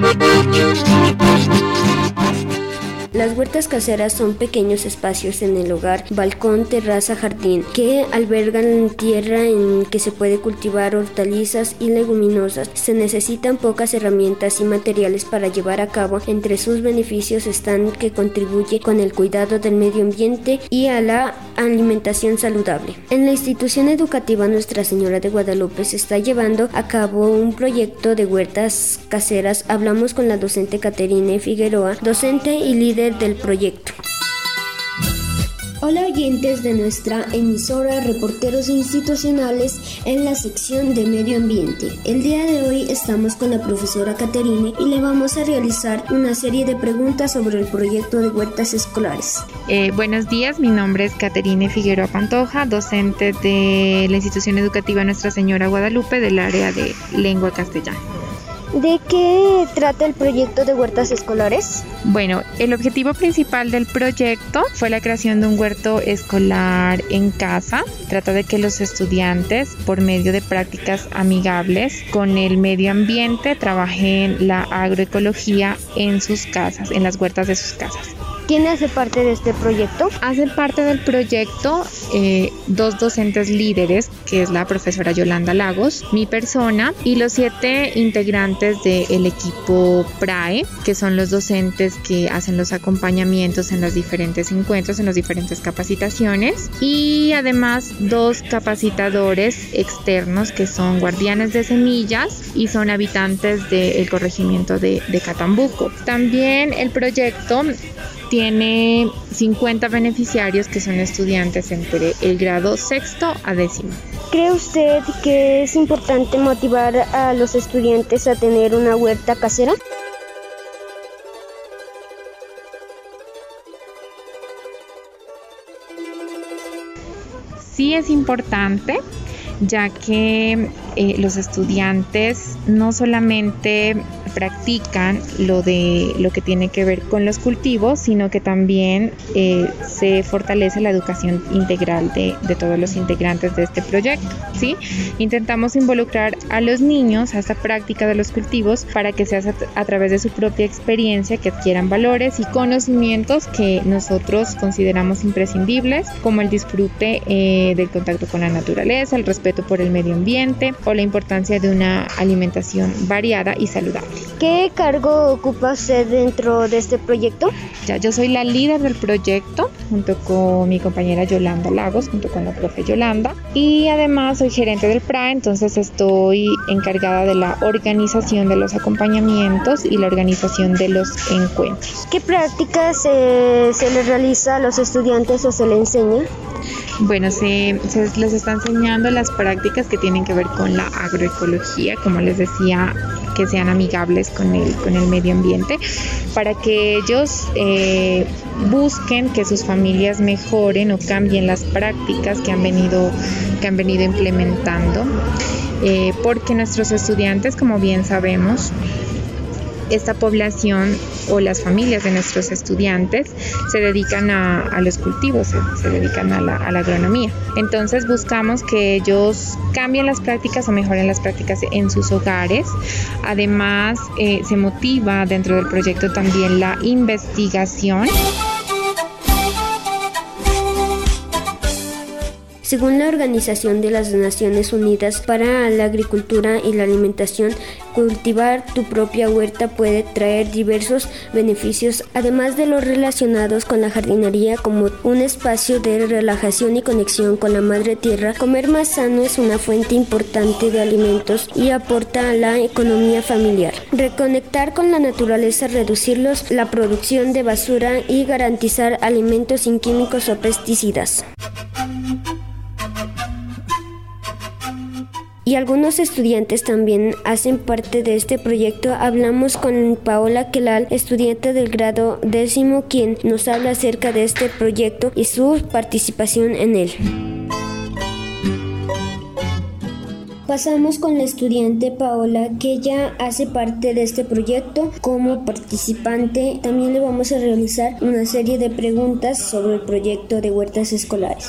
Las huertas caseras son pequeños espacios en el hogar, balcón, terraza, jardín, que albergan tierra en que se puede cultivar hortalizas y leguminosas. Se necesitan pocas herramientas y materiales para llevar a cabo. Entre sus beneficios están que contribuye con el cuidado del medio ambiente y a la alimentación saludable. En la institución educativa Nuestra Señora de Guadalupe se está llevando a cabo un proyecto de huertas caseras. Hablamos con la docente Caterine Figueroa, docente y líder del proyecto. Hola oyentes de nuestra emisora Reporteros Institucionales en la sección de Medio Ambiente. El día de hoy estamos con la profesora Caterine y le vamos a realizar una serie de preguntas sobre el proyecto de huertas escolares. Buenos días, mi nombre es Caterine Figueroa Pantoja, docente de la institución educativa Nuestra Señora Guadalupe del área de lengua castellana. ¿De qué trata el proyecto de huertas escolares? Bueno, el objetivo principal del proyecto fue la creación de un huerto escolar en casa. Trata de que los estudiantes, por medio de prácticas amigables con el medio ambiente, trabajen la agroecología en sus casas, en las huertas de sus casas. ¿Quién hace parte de este proyecto? Hacen parte del proyecto dos docentes líderes, que es la profesora Yolanda Lagos, mi persona, y los 7 integrantes del equipo PRAE, que son los docentes que hacen los acompañamientos en los diferentes encuentros, en las diferentes capacitaciones, y además 2 capacitadores externos que son guardianes de semillas y son habitantes del corregimiento de Catambuco. También el proyecto tiene 50 beneficiarios que son estudiantes entre el grado 6º a 10º. ¿Cree usted que es importante motivar a los estudiantes a tener una huerta casera? Sí es importante, ya que los estudiantes no solamente practican lo que tiene que ver con los cultivos, sino que también se fortalece la educación integral de todos los integrantes de este proyecto, ¿sí? Intentamos involucrar a los niños a esta práctica de los cultivos para que sea a través de su propia experiencia que adquieran valores y conocimientos que nosotros consideramos imprescindibles, como el disfrute del contacto con la naturaleza, el respeto por el medio ambiente o la importancia de una alimentación variada y saludable. ¿Qué cargo ocupa usted dentro de este proyecto? Yo soy la líder del proyecto junto con mi compañera Yolanda Lagos, junto con la profe Yolanda, y además soy gerente del PRAE, entonces estoy encargada de la organización de los acompañamientos y la organización de los encuentros. ¿Qué prácticas se les realiza a los estudiantes o se les enseña? Bueno, se les está enseñando las prácticas que tienen que ver con la agroecología, como les decía, que sean amigables con el medio ambiente, para que ellos busquen que sus familias mejoren o cambien las prácticas que han venido implementando, porque nuestros estudiantes, como bien sabemos, esta población o las familias de nuestros estudiantes se dedican a los cultivos, se dedican a la agronomía. Entonces buscamos que ellos cambien las prácticas o mejoren las prácticas en sus hogares. Además, se motiva dentro del proyecto también la investigación. Según la Organización de las Naciones Unidas para la Agricultura y la Alimentación, cultivar tu propia huerta puede traer diversos beneficios, además de los relacionados con la jardinería, como un espacio de relajación y conexión con la madre tierra. Comer más sano es una fuente importante de alimentos y aporta a la economía familiar. Reconectar con la naturaleza, reducir la producción de basura y garantizar alimentos sin químicos o pesticidas. Y algunos estudiantes también hacen parte de este proyecto. Hablamos con Paola Quelal, estudiante del grado 10º, quien nos habla acerca de este proyecto y su participación en él. Pasamos con la estudiante Paola, que ya hace parte de este proyecto como participante. También le vamos a realizar una serie de preguntas sobre el proyecto de huertas escolares.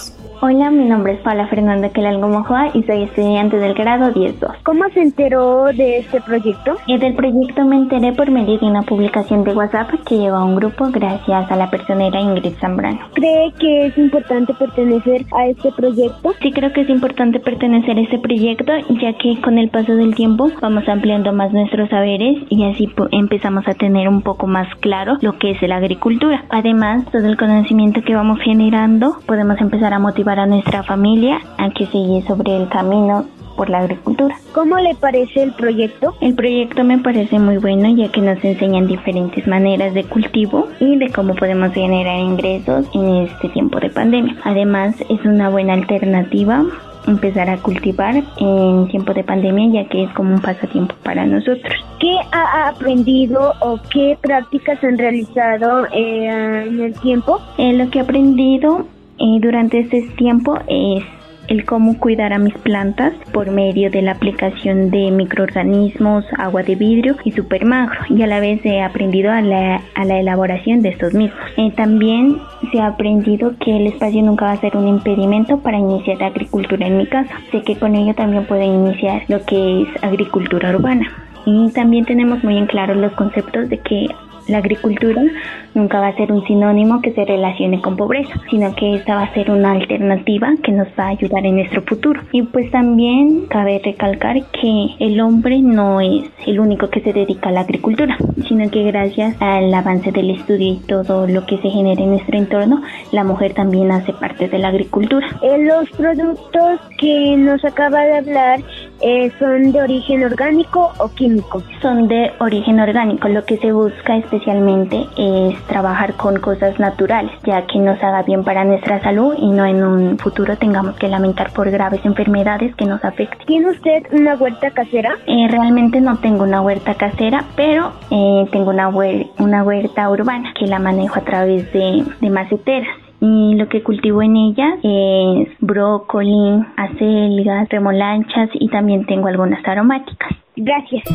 Hola, mi nombre es Paula Fernanda Quelalgo Mojoa y soy estudiante del grado 10-2. ¿Cómo se enteró de este proyecto? Del proyecto me enteré por medio de una publicación de WhatsApp que llevó a un grupo gracias a la personera Ingrid Zambrano. ¿Cree que es importante pertenecer a este proyecto? Sí, creo que es importante pertenecer a este proyecto, ya que con el paso del tiempo vamos ampliando más nuestros saberes y así empezamos a tener un poco más claro lo que es la agricultura. Además, todo el conocimiento que vamos generando, podemos empezar a motivar a nuestra familia a que siga sobre el camino por la agricultura. ¿Cómo le parece el proyecto? El proyecto me parece muy bueno, ya que nos enseñan diferentes maneras de cultivo y de cómo podemos generar ingresos en este tiempo de pandemia. Además, es una buena alternativa empezar a cultivar en tiempo de pandemia, ya que es como un pasatiempo para nosotros. ¿Qué ha aprendido o qué prácticas han realizado en el tiempo? Lo que he aprendido durante este tiempo es el cómo cuidar a mis plantas por medio de la aplicación de microorganismos, agua de vidrio y supermagro, y a la vez he aprendido a la elaboración de estos mismos. También se ha aprendido que el espacio nunca va a ser un impedimento para iniciar la agricultura en mi casa. Sé que con ello también puedo iniciar lo que es agricultura urbana. Y también tenemos muy en claro los conceptos de que la agricultura nunca va a ser un sinónimo que se relacione con pobreza, sino que esta va a ser una alternativa que nos va a ayudar en nuestro futuro. Y pues también cabe recalcar que el hombre no es el único que se dedica a la agricultura, sino que gracias al avance del estudio y todo lo que se genera en nuestro entorno, la mujer también hace parte de la agricultura. Los productos que nos acaba de hablar ¿son de origen orgánico o químico? Son de origen orgánico. Lo que se busca especialmente es trabajar con cosas naturales, ya que nos haga bien para nuestra salud y no en un futuro tengamos que lamentar por graves enfermedades que nos afecten. ¿Tiene usted una huerta casera? Realmente no tengo una huerta casera, pero tengo una huerta urbana que la manejo a través de maceteras. Y lo que cultivo en ella es brócoli, acelgas, remolachas y también tengo algunas aromáticas. Gracias.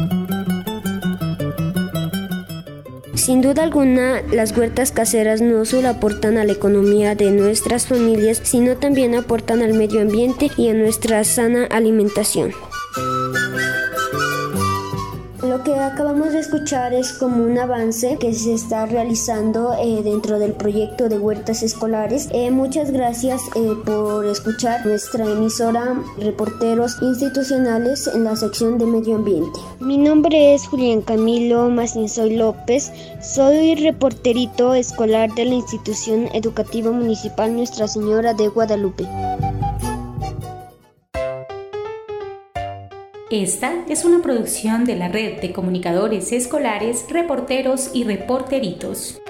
Sin duda alguna, las huertas caseras no solo aportan a la economía de nuestras familias, sino también aportan al medio ambiente y a nuestra sana alimentación. Lo que acabamos de escuchar es como un avance que se está realizando dentro del proyecto de huertas escolares. Muchas gracias por escuchar nuestra emisora Reporteros Institucionales en la sección de Medio Ambiente. Mi nombre es Julián Camilo Macinsoy López, soy reporterito escolar de la Institución Educativa Municipal Nuestra Señora de Guadalupe. Esta es una producción de la Red de Comunicadores Escolares, Reporteros y Reporteritos.